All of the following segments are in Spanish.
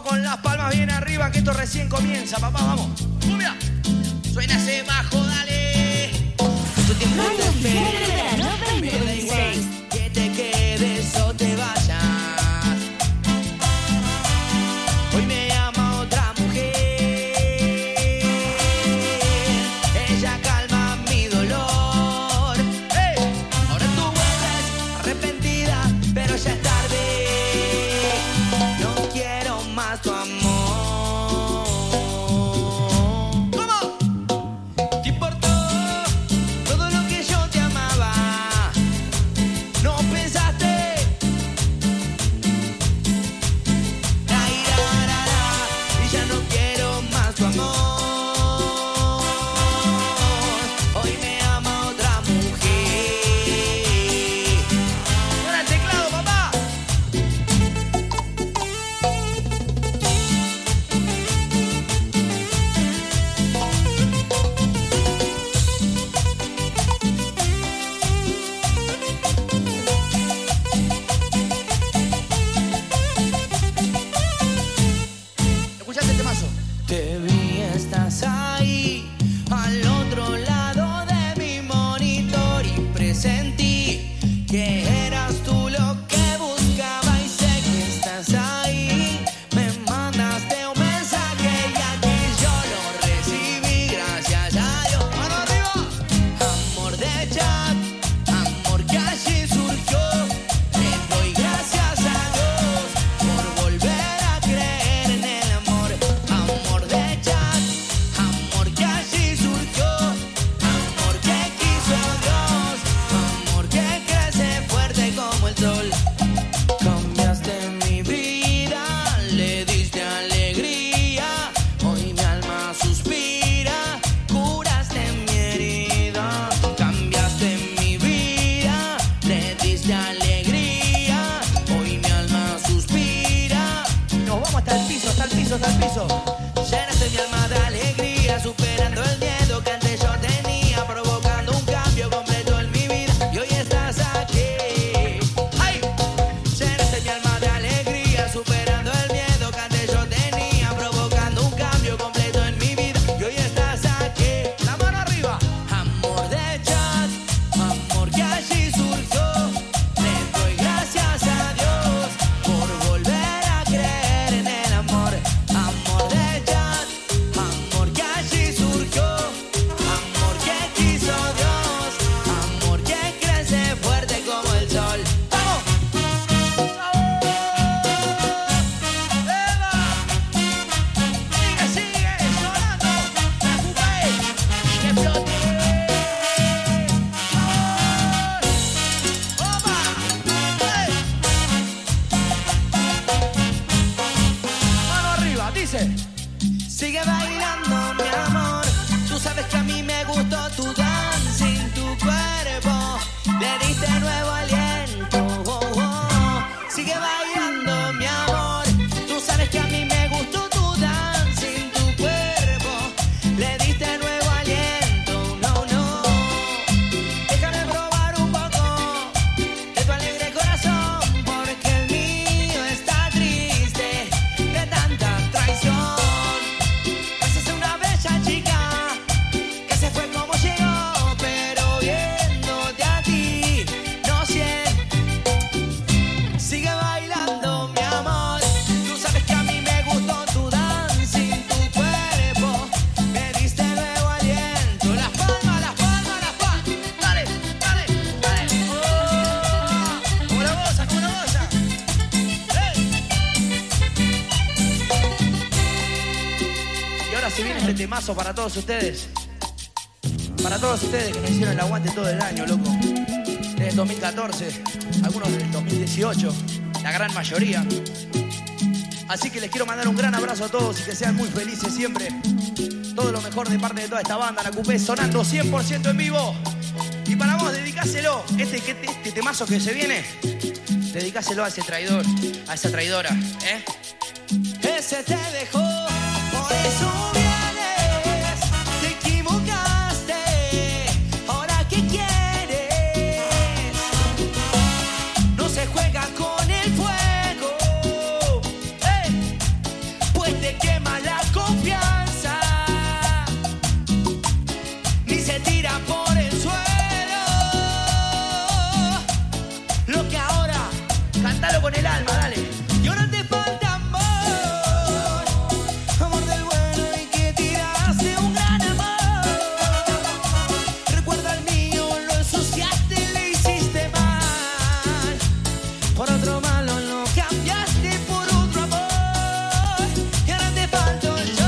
con las palmas bien arriba, que esto recién comienza, papá, vamos. ¡Cumbia! Suena ese bajo, dale. Tu tiempo te espera, me da igual que te quedes o te vayas. Hoy me llama otra mujer, ella calma mi dolor. ¡Hey! Ahora tú vuelves arrepentida, pero ya es tarde. No quiero más tu amor. Te vi, estás ahí, al otro lado de mi monitor, y presentí que eras tú lo que buscaba, y sé que estás ahí. Me mandaste un mensaje y aquí yo lo recibí, gracias a Dios. ¡Mano arriba! Amor de chat, amor que allí surgió. Le doy gracias a Dios por volver a creer en el amor. Amor de chat, amor que allí surgió, amor que quiso Dios, amor que crece fuerte como el sol. Cambiaste mi vida, le diste alegría, hoy mi alma suspira, curaste mi herida. Cambiaste mi vida, le diste alegría, hoy mi alma suspira. Nos vamos hasta el piso, hasta el piso, hasta el piso. Llenaste mi alma de alegría, superando el miedo que antes yo tenía, provocando un cambio completo en mi vida, y hoy estás aquí. ¡Ay! Llenaste mi alma de alegría, superando el miedo que antes yo tenía, provocando un cambio completo en mi vida, y hoy estás aquí. La mano arriba. Amor de chat, amor que allí surgió. Le doy gracias a Dios por volver a creer en el amor. Amor de chat, amor que allí surgió, amor que quiso Dios, amor que crece fuerte como el sol. ¡Vamos! ¡Eva! Sigue llorando, preocupé y que flote. ¡Opa! ¡Hey! Mano arriba, dice. Sigue bailando, mi amor. Tú sabes que a mí me gustó tu dancing, tu cuerpo. Le diste nuevo aliento. Oh, oh. Sigue bailando, mi amor. Tú sabes que a mí me gustó tu dancing, tu cuerpo. Le diste nuevo aliento. No, no. Déjame probar un poco de tu alegre corazón, porque el mío está triste de tanta traición. Esa es una bella chica que se fue como llegó, pero viéndote a ti no siento. Sigue bailando, mi amor. Tú sabes que a mí me gustó tu dancing, tu cuerpo. Me diste nuevo aliento. Las palmas, las palmas, las palmas. Dale, dale, dale. Oh, como la bosa, como la bosa. ¡Hey! Y ahora se viene este temazo para todos ustedes. Para todos ustedes que me hicieron el aguante todo el año, loco. Desde el 2014, algunos desde el 2018, la gran mayoría. Así que les quiero mandar un gran abrazo a todos y que sean muy felices siempre. Todo lo mejor de parte de toda esta banda, la Cupé, sonando 100% en vivo. Y para vos, dedicáselo, este temazo que se viene, dedicáselo a ese traidor, a esa traidora, ¿eh? Ese te dejó, por eso vienes, te equivocaste, ahora ¿qué quieres? No se juega con el fuego, alma, dale. Y ahora te falta amor, amor del bueno y que tiraste un gran amor. Recuerda el mío, lo ensuciaste y le hiciste mal. Por otro malo lo cambiaste por otro amor. Y ahora te falto yo.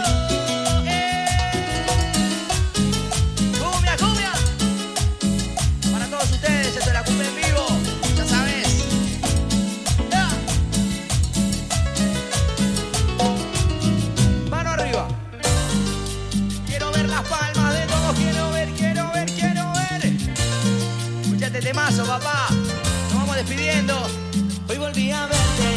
Cumbia, cumbia. Para todos ustedes, esto es la cumbia en vivo. Ya sabes. Ya. Mano arriba. Quiero ver las palmas de todos. Quiero ver, quiero ver, quiero ver. Escuchate temazo, papá. Nos vamos despidiendo. Hoy volví a verte.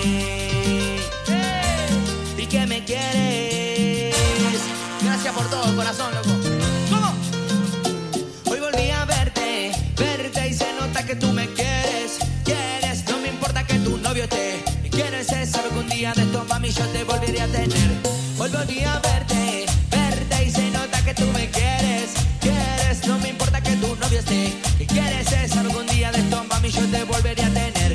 Y que me quieres. Gracias por todo, corazón, loco. ¿Cómo? Hoy volví a verte, verte y se nota que tú me quieres. Quieres, no me importa que tu novio esté. Quieres, saber que un día de estos mami yo te volveré a tener. Hoy volví a verte, verte y se nota que tú me quieres. Quieres, no me importa que tu novio esté. Quieres, saber que un día de estos mami yo te volveré a tener.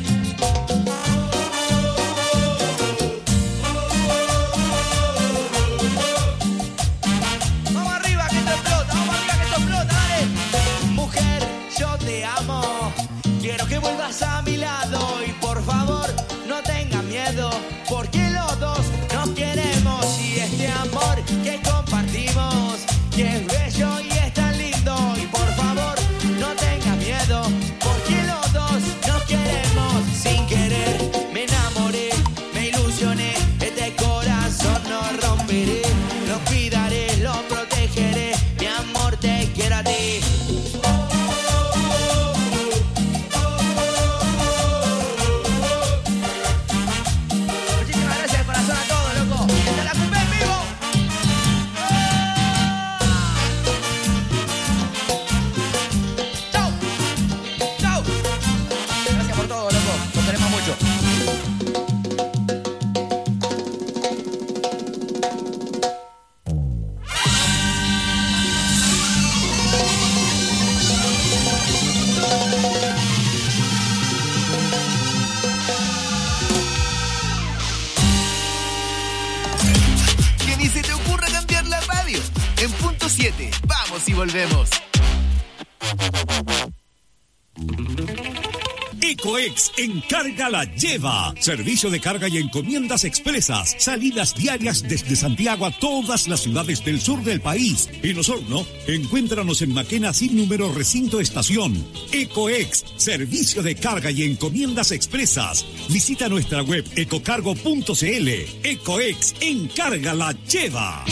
Vamos arriba que esto explota, vamos arriba que esto explota, dale. Mujer, yo te amo, quiero que vuelvas a mi lado y por favor no tengas miedo, porque los dos nos queremos y este amor que compartimos, que es bello y es tan lindo y por favor no tengas miedo, porque los dos nos queremos. Sin querer me enamoré, me ilusioné, este corazón no romperé, lo cuidaré, lo protegeré, mi amor te quiero a ti. Muchísimas gracias de corazón a todos, loco. ¡Esta es la cumbia en vivo! ¡Chau! ¡Chau! Gracias por todo, loco. Los queremos mucho. Que ni se te ocurra cambiar la radio. En punto 7, vamos y volvemos. Ecoex Encarga la lleva. Servicio de carga y encomiendas expresas. Salidas diarias desde Santiago a todas las ciudades del sur del país. En Osorno, encuéntranos en Maquena sin número recinto estación. Ecoex, servicio de carga y encomiendas expresas. Visita nuestra web ecocargo.cl. Ecoex Encarga la lleva.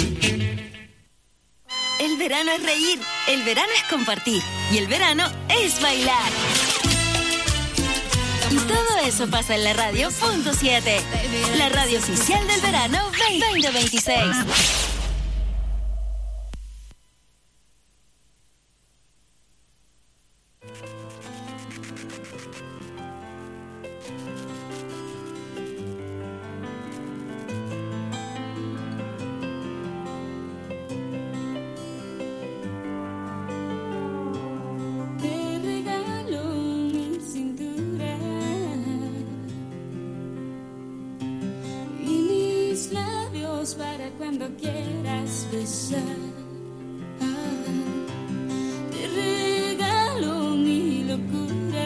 El verano es reír, el verano es compartir y el verano es bailar. Y todo eso pasa en la radio Punto 7, la radio oficial del verano 2026. Te regalo mi cintura y mis labios para cuando quieras besar. Te regalo mi locura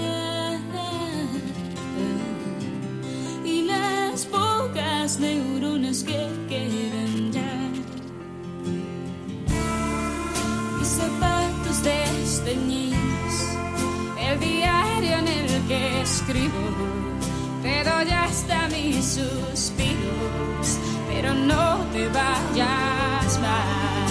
y las pocas neuronas que quedan ya. Mis zapatos desteñidos, el diario en el que escribo, te doy hasta mis suspiros, pero no te vayas más.